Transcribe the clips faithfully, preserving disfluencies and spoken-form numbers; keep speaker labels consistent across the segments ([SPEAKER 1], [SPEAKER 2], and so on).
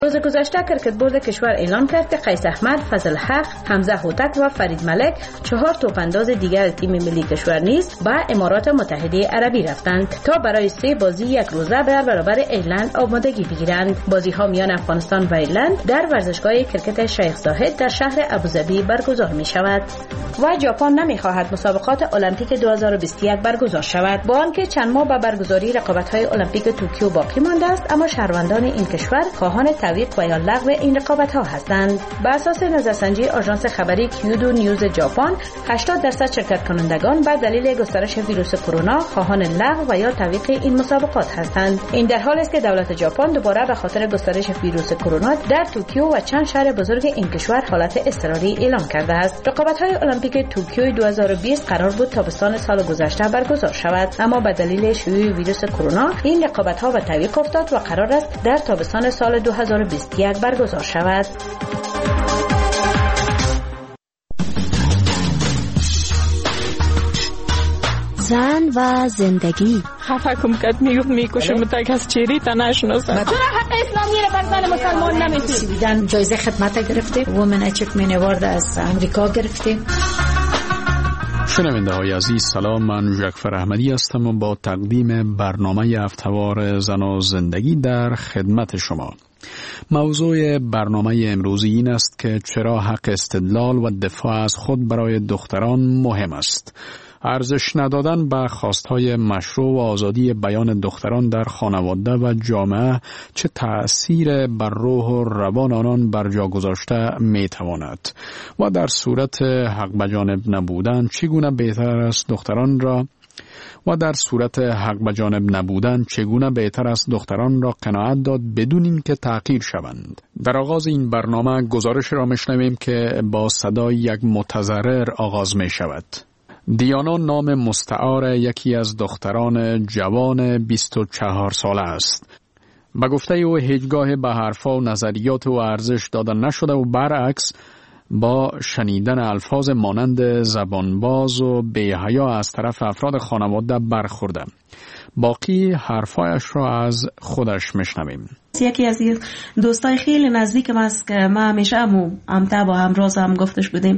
[SPEAKER 1] روز گذشته کرکت بورد کشور اعلام کرد که قیس احمد، فضل حق، حمزه هوتک و فرید ملک چهار توپانداز دیگر تیم ملی کشور نیز به امارات متحده عربی رفتند تا برای سه بازی یک روزه در برابر ایرلند آمادگی بگیرند. بازی ها میان افغانستان و ایرلند در ورزشگاه کرکت شیخ زاهد در شهر ابوظبی برگزار می شود و ژاپن نمی خواهد مسابقات المپیک دو هزار و بیست و یک برگزار شود. با آنکه چند ماه به برگزاری رقابت‌های المپیک توکیو باقی مانده است، اما شهروندان این کشور خواهان تعویق و یا لغو این رقابت‌ها هستند. بر اساس نظرسنجی آژانس خبری کیودو نیوز ژاپن، هشتاد درصد شرکت کنندگان به دلیل گسترش ویروس کرونا خواهان لغو و یا تعویق این مسابقات هستند. این در حالی است که دولت ژاپن دوباره به خاطر گسترش ویروس کرونا در توکیو و چند شهر بزرگ این کشور حالت اضطراری اعلام کرده است. رقابت‌های المپیک توکیو دو هزار و بیست قرار بود تابستان سال گذشته برگزار شود، اما به دلیل شیوع ویروس کرونا این رقابت‌ها به تعویق افتاد و قرار است در تابستان سال دو هزار و بیست و یک برگزار شود.
[SPEAKER 2] زن و زندگی.
[SPEAKER 3] خفه کم کد میگفت میکشم تا کس چیری تا نشناسم.
[SPEAKER 4] چرا حق اسلامی رو بر زن مسلمان نمیتونی؟
[SPEAKER 5] دیدن جایزه خدمت گرفته، وومن اچیومنت اوارد از امریکا گرفته.
[SPEAKER 6] شنونده های عزیز، سلام، من جعفر احمدی هستم و با تقدیم برنامه هفته‌وار زن و زندگی در خدمت شما. موضوع برنامه امروزی این است که چرا حق استدلال و دفاع از خود برای دختران مهم است. ارزش ندادن به خواستهای مشروع و آزادی بیان دختران در خانواده و جامعه چه تأثیر بر روح و روان آنان بر جا گذاشته می تواند و در صورت حق بجانب نبودن چگونه بهتر است دختران را و در صورت حق بجانب نبودن چگونه بهتر است دختران را قناعت داد بدون اینکه تحقیر شوند. در آغاز این برنامه گزارش را میشنویم که با صدای یک متضرر آغاز می شود. دیانا نام مستعار یکی از دختران جوان بیست و چهار ساله است. به گفته او هیچگاه به حرفا و نظریات و ارزش دادن نشده و برعکس با شنیدن الفاظ مانند زبانباز و بی‌حیا از طرف افراد خانواده برخورده. باقی حرفایش را از خودش میشنویم.
[SPEAKER 7] یکی از دوستای خیلی نزدیکم است که ما همیشه همو همتا با همراز هم گفتش بودیم،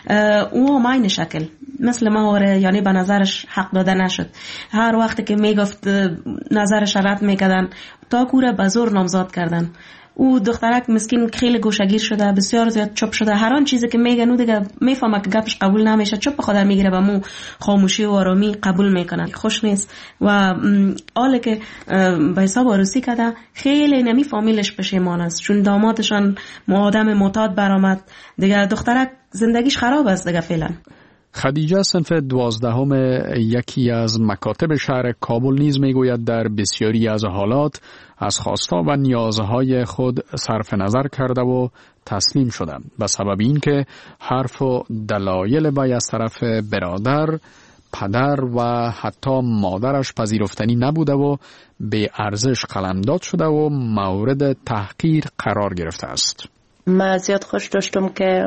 [SPEAKER 7] او هم این شکل مثل ما وره، یعنی به نظرش حق داده نشد. هر وقت که میگفت نظرش رد میکردن تا کوره به زور نامزاد کردن. او دخترک مسکین خیلی گوشگیر شده، بسیار زیاد چپ شده. هر آن چیزی که میگه نو دیگه میفهمه که گپش قبول نمیشه، چپ به خودش میگیره، به مو خاموشی و آرامی قبول میکنه. خوش نیست و حالا که به حساب عروسی کرده خیلی نمی فامیلش پشیمان است، چون دامادشان آدم معتاد برآمد. دیگه دخترک زندگیش خراب است دیگه فعلا.
[SPEAKER 6] خدیجه صنف دوازدهم یکی از مکاتب شهر کابل نیز میگوید در بسیاری از حالات از خواستا و نیازهای خود صرف نظر کرده و تسلیم شده به سبب اینکه حرف و دلایل بای از طرف برادر، پدر و حتی مادرش پذیرفتنی نبوده و به ارزش قلمداد شده و مورد تحقیر قرار گرفته است.
[SPEAKER 8] من زیاد خوش داشتم که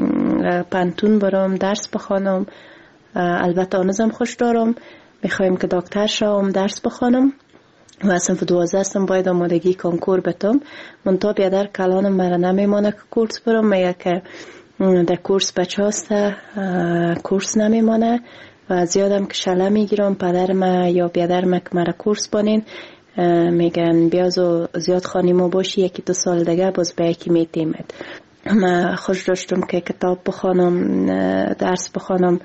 [SPEAKER 8] پانتون برام درس بخوانم. البته آنزم خوش دارم، میخوایم که دکتر شوم درس بخوانم و اصلا في دوازده هستم باید آمادگی کنکور بتم. من تا بیادر کلانم مرا نمیمانه که کورس برم، میگه که در کورس بچه هسته کورس نمیمانه و زیادم که شله میگیرم. پدر ما یا بیادر ما که مرا کورس بانین میگن بیازو زیاد خانیمو باشی، یکی دو سال دیگه باز به یکی میتیمد. من خوش داشتم که کتاب بخوانم، درس بخوانم،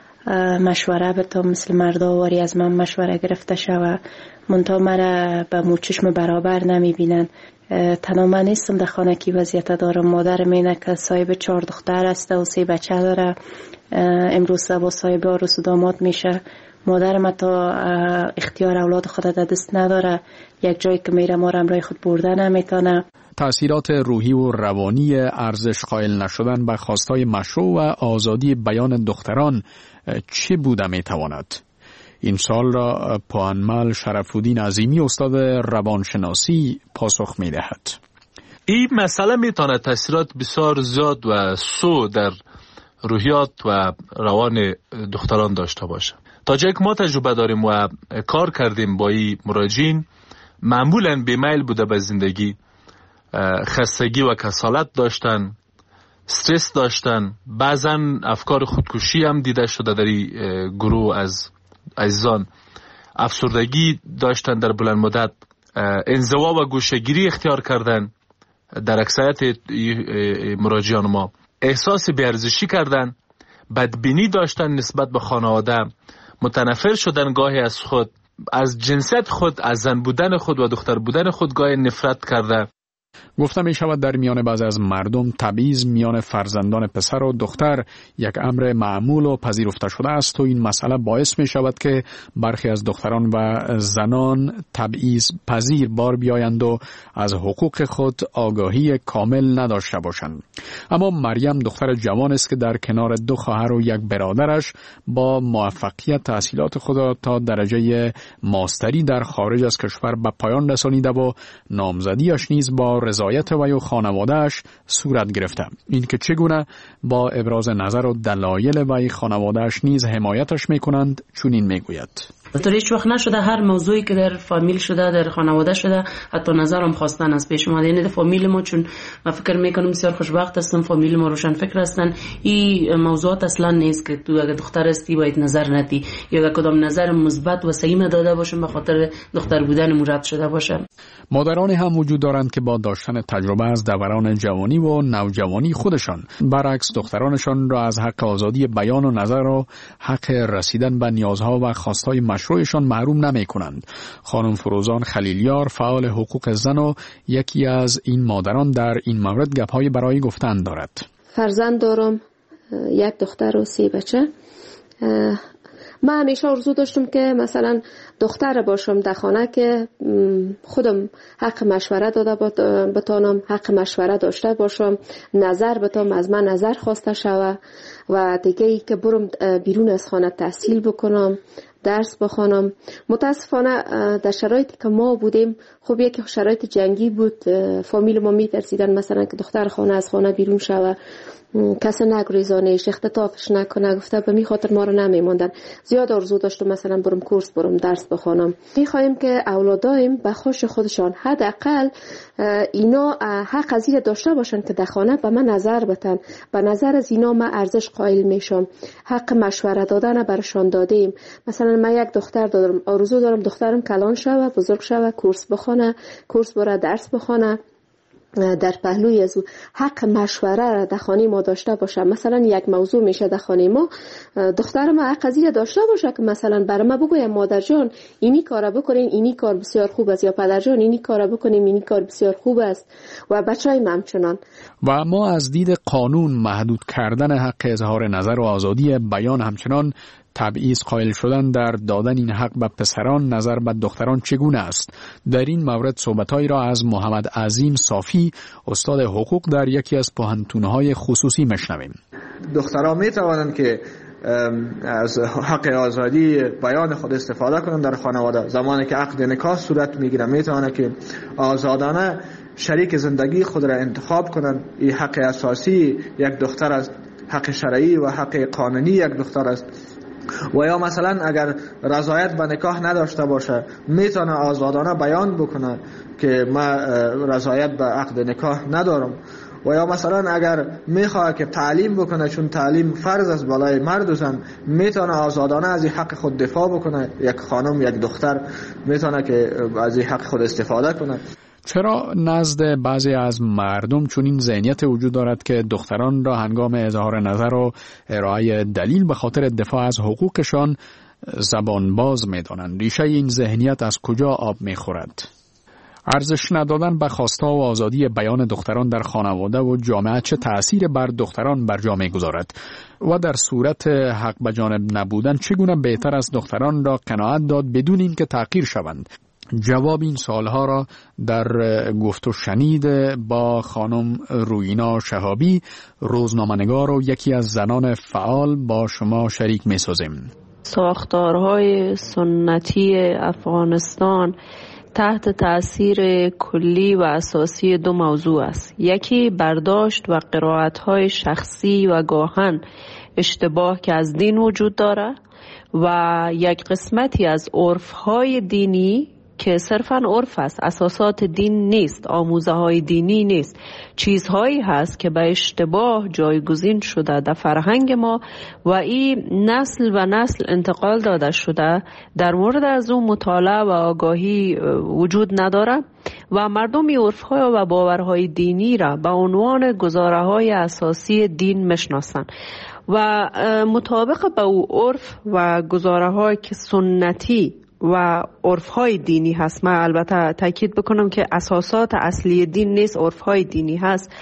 [SPEAKER 8] مشوره بتم، مثل مردا واری از من مشوره گرفته شوه. منتها مرا به موچشم برابر نمیبینن. تنها من نیستم در خانه کی وضعیت دارم. مادر مینه که صاحب چهار دختر است و سه بچه داره، امروز با صاحب عروس و داماد میشه. مادر ما تا اختیار اولاد خود در دست نداره، یک جایی که میره ما را امرای خود برده نمیتونه.
[SPEAKER 6] تأثیرات روحی و روانی ارزش قائل نشدن به خواستهای مشروع و آزادی بیان دختران چه بوده میتواند؟ این سال را پوانمال شرف‌الدین عظیمی استاد روانشناسی پاسخ میدهد.
[SPEAKER 9] این مسئله میتونه تأثیرات بسیار زیاد و سو در روحیات و روان دختران داشته باشه. تا جایی که ما تجربه داریم و کار کردیم با این مراجعین، معمولاً بیمیل بوده به زندگی خستگی و کسالت داشتن، استرس داشتن، بعضا افکار خودکشی هم دیده شده در این گروه از عزیزان، افسردگی داشتن در بلند مدت، انزوا و گوشه‌گیری اختیار کردن در اکثریت مراجعان ما، احساس بی‌ارزشی کردن، بدبینی داشتن نسبت به خانواده، متنفر شدن گاهی از خود، از جنسیت خود، از زن بودن خود و دختر بودن خود گاهی نفرت کرده.
[SPEAKER 6] گفته می شود در میان بعض از مردم تبعیض میان فرزندان پسر و دختر یک امر معمول و پذیرفته شده است و این مسئله باعث می شود که برخی از دختران و زنان تبعیض پذیر بار بیایند و از حقوق خود آگاهی کامل نداشته باشند. اما مریم دختر جوان است که در کنار دو خواهر و یک برادرش با موفقیت تحصیلات خود را تا درجه ماستری در خارج از کشور به پایان رسانیده و نامزدیش نیز با رضایت وی و خانواده‌اش صورت گرفته. این که چگونه با ابراز نظر و دلایل وی خانواده‌اش نیز حمایتش میکنند چنین میگوید:
[SPEAKER 7] طور هیچ وقت نشده هر موضوعی که در فامیل شده، در خانواده شده، حتی نظرم خواستن از پیش اومده. یعنی در فامیل ما، چون من فکر میکنم بسیار خوشبخت هستم، فامیل ما روشن فکر هستن، این موضوعات اصلا نیست که تو اگه دختر هستی باید نظر ندی یا اگه کدام نظر مثبت و صحیح داده باشم به خاطر دختر بودن مراد شده باشه.
[SPEAKER 6] مادرانی هم وجود دارند که با داشتن تجربه از دوران جوانی و نوجوانی خودشان برعکس دخترانشان را از حق آزادی بیان و نظر و حق رسیدن به نیازها و خواستهای مشروعشان محروم نمی کنند. خانم فروزان خلیلیار فعال حقوق زن و یکی از این مادران در این مورد گپ‌های برای گفتن دارد.
[SPEAKER 10] فرزند دارم، یک دختر و سه بچه. من همیشه آرزو داشتم که مثلا دختر باشم در خانه که خودم حق مشوره داده بتانم، حق مشوره داشته باشم، نظر بتام از من نظر خواسته شوه و دیگه ای که برم بیرون از خانه تحصیل بکنم، درس بخوانم. متاسفانه در شرایطی که ما بودیم، خب یکی شرایط جنگی بود، فامیل ما میترسیدن مثلا که دختر خانه از خانه بیرون شوه، کسی نگریزانش، اختطافش نکنه، گفته به می خاطر ما رو نمیموندن. زیاد آرزو داشتم مثلا برم کورس برم درس بخوانم. میخوایم که اولادایم به خوش خودشان حداقل اینا حق از این داشته باشن که در خانه به من نظر بتن. به نظر از اینا من ارزش قائل میشم. حق مشوره دادن برشان دادیم. مثلا من یک دختر دارم، آرزو دارم دخترم کلان شوه، بزرگ شوه، کورس بخونه، کورس بره درس بخونه. در پهلوی از حق مشوره را در خانه ما داشته باشه. مثلا یک موضوع میشه در خانه ما، دختر ما حق از این داشته باشه که مثلا برای ما بگویم مادر جان اینی کارا بکنین، اینی کار بسیار خوب است، یا پدر جان اینی کارا بکنیم، اینی کار بسیار خوب است، و بچهای ما همچنان.
[SPEAKER 6] و ما از دید قانون محدود کردن حق اظهار نظر و آزادی بیان، همچنان تبعیض قائل شدن در دادن این حق به پسران نظر به دختران چگونه است؟ در این مورد صحبت‌هایی را از محمد عظیم صافی استاد حقوق در یکی از پوهنتون‌های خصوصی میشنویم.
[SPEAKER 11] دختران میتوانند که از حق آزادی بیان خود استفاده کنند در خانواده. زمانی که عقد نکاح صورت میگیره میتوانند که آزادانه شریک زندگی خود را انتخاب کنند. این حق اساسی یک دختر است، حق شرعی و حق قانونی یک دختر است. و یا مثلا اگر رضایت به نکاح نداشته باشه میتونه آزادانه بیان بکنه که من رضایت به عقد نکاح ندارم. و یا مثلا اگر میخواد که تعلیم بکنه، چون تعلیم فرض است بالای مرد و زن، میتونه آزادانه از این حق خود دفاع بکنه. یک خانم، یک دختر میتونه که از این حق خود استفاده کنه.
[SPEAKER 6] چرا نزد بعضی از مردم چون این ذهنیت وجود دارد که دختران را هنگام اظهار نظر و ارائه دلیل به خاطر دفاع از حقوقشان زبان باز می‌دانند؟ ریشه این ذهنیت از کجا آب می‌خورد؟ ارزش ندادن به خواست‌ها و آزادی بیان دختران در خانواده و جامعه چه تأثیر بر دختران بر جامعه گذارد؟ و در صورت حق به جانب نبودن چگونه بهتر از دختران را قناعت داد بدون اینکه تحقیر شوند؟ جواب این سوالها را در گفت و شنید با خانم روینا شهابی، روزنامه‌نگار و یکی از زنان فعال با شما شریک می‌سازیم.
[SPEAKER 12] ساختارهای سنتی افغانستان تحت تأثیر کلی و اساسی دو موضوع است. یکی برداشت و قرائت‌های شخصی و گاهن اشتباه که از دین وجود داره و یک قسمتی از عرف‌های دینی که صرفاً عرف است، اساسات دین نیست، آموزه های دینی نیست، چیزهایی هست که به اشتباه جایگزین شده در فرهنگ ما و این نسل و نسل انتقال داده شده. در مورد از اون مطالعه و آگاهی وجود نداره و مردم این عرف‌های و باورهای دینی را به عنوان گزاره‌های اساسی دین میشناسند و مطابق به او عرف و گزاره‌هایی که سنتی و عرف‌های دینی هست، من البته تاکید بکنم که اساسات اصلی دین نیست، عرف‌های دینی هست.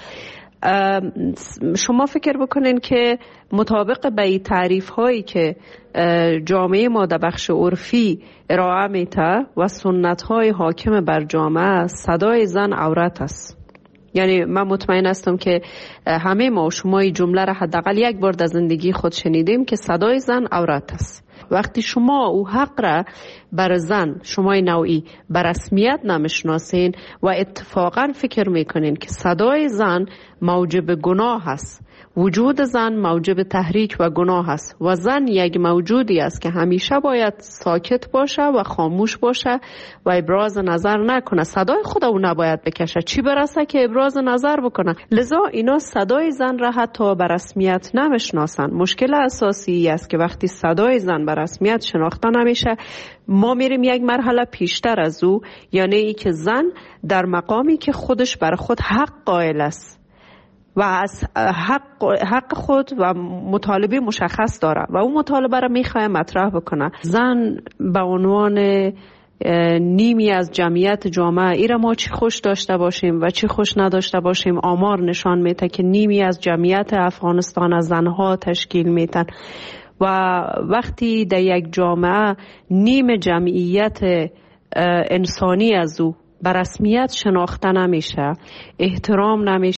[SPEAKER 12] شما فکر بکنین که مطابق به این تعریف‌هایی که جامعه ما در بخش عرفی ارائه میده و سنت‌های حاکم بر جامعه، صدای زن عورت است. یعنی من مطمئن هستم که همه ما و شما این جمله را حداقل یک بار در زندگی خود شنیدیم که صدای زن عورت است. وقتی شما او حق را بر زن، شما نوعی بر رسمیت نمیشناسین و اتفاقا فکر میکنین که صدای زن موجب گناه است، وجود زن موجب تحریک و گناه است و زن یک موجودی است که همیشه باید ساکت باشه و خاموش باشه و ابراز نظر نکنه، صدای خود او نباید بکشه، چی برسه که ابراز نظر بکنه. لذا اینا صدای زن را حتی به رسمیت نمیشناسن. مشکل اساسی است که وقتی صدای زن به رسمیت شناخته نمیشه، ما میریم یک مرحله پیشتر از او، یعنی ای که زن در مقامی که خودش بر خود حق قائل است و از حق, حق خود و مطالبه مشخص داره و اون مطالبه را میخواه مطرح بکنه. زن به عنوان نیمی از جمعیت جامعه، ایره ما چی خوش داشته باشیم و چی خوش نداشته باشیم، آمار نشان میده که نیمی از جمعیت افغانستان از زنها تشکیل میدن و وقتی در یک جامعه نیم جمعیت انسانی از او به رسمیت شناخته نمیشه، احترام نمیشه،